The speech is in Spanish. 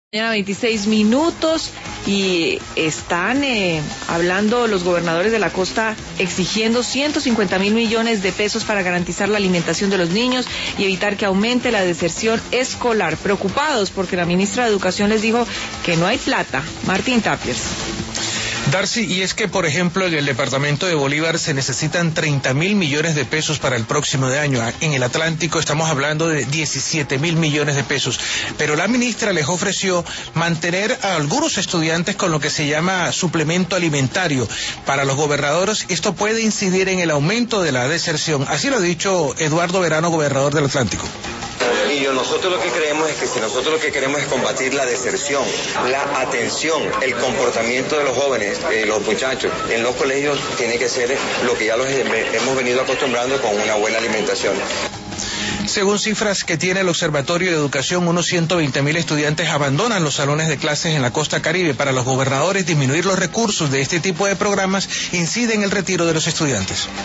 26 minutos y están hablando los gobernadores de la costa exigiendo 150.000 millones de pesos para garantizar la alimentación de los niños y evitar que aumente la deserción escolar. Preocupados porque la ministra de Educación les dijo que no hay plata. Martín Tapias. Darcy, y es que, por ejemplo, en el departamento de Bolívar se necesitan 30.000 millones de pesos para el próximo año. En el Atlántico estamos hablando de 17.000 millones de pesos. Pero la ministra les ofreció mantener a algunos estudiantes con lo que se llama suplemento alimentario. Para los gobernadores esto puede incidir en el aumento de la deserción. Así lo ha dicho Eduardo Verano, gobernador del Atlántico. Y nosotros lo que creemos es que si nosotros lo que queremos es combatir la deserción, la atención, el comportamiento de los jóvenes, los muchachos en los colegios, tiene que ser lo que ya los hemos venido acostumbrando con una buena alimentación. Según cifras que tiene el Observatorio de Educación, unos 120.000 estudiantes abandonan los salones de clases en la costa caribe. Para los gobernadores, disminuir los recursos de este tipo de programas incide en el retiro de los estudiantes.